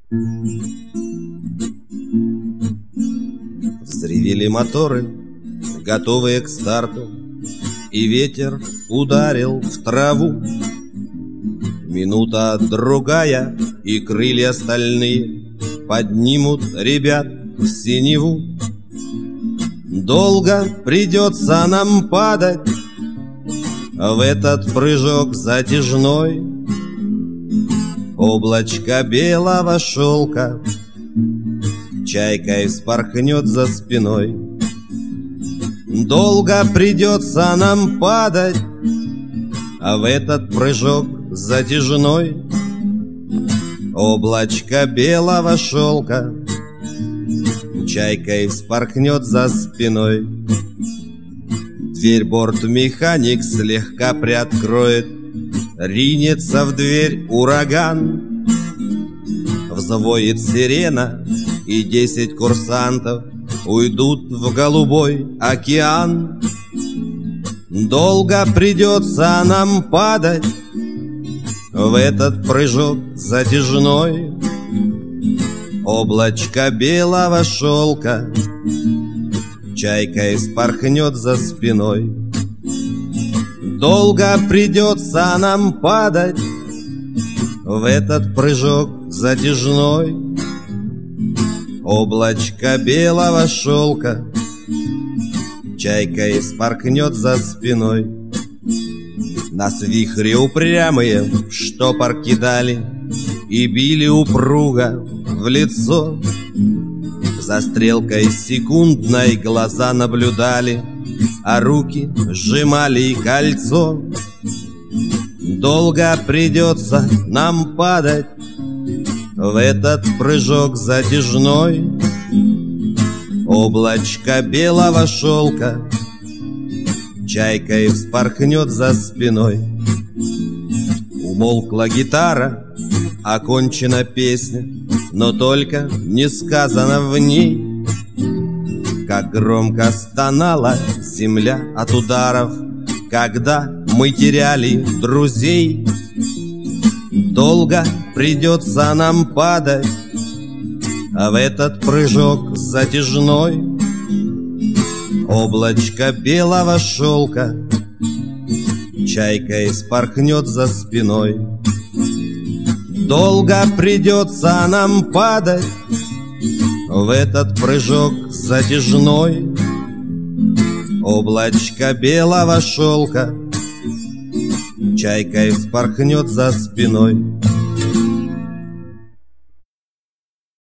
Взревели моторы, готовые к старту, и ветер ударил в траву. Минута другая, и крылья стальные поднимут ребят в синеву. Долго придется нам падать в этот прыжок затяжной. Облачко белого шелка чайкой вспорхнет за спиной. Долго придется нам падать в этот прыжок затяжной. Облачко белого шелка чайкой вспорхнет за спиной. Дверь бортмеханик слегка приоткроет, ринется в дверь ураган. Взвоет сирена, и 10 курсантов уйдут в голубой океан. Долго придется нам падать в этот прыжок затяжной. Облачко белого шелка чайкой вспорхнет за спиной. Долго придется нам падать в этот прыжок затяжной. Облачко белого шелка чайкой вспорхнет за спиной. Нас вихри упрямые в штопор кидали и били упруго в лицо. За стрелкой секундной глаза наблюдали, а руки сжимали кольцо. Долго придется нам падать в этот прыжок затяжной. Облачко белого шелка чайкой вспорхнет за спиной. Умолкла гитара, окончена песня, но только не сказано в ней, как громко стонала земля от ударов, когда мы теряли друзей. Долго придется нам падать в этот прыжок затяжной. Облачко белого шелка чайкой вспорхнет за спиной. Долго придется нам падать в этот прыжок затяжной. Облачко белого шелка чайкой вспорхнет за спиной.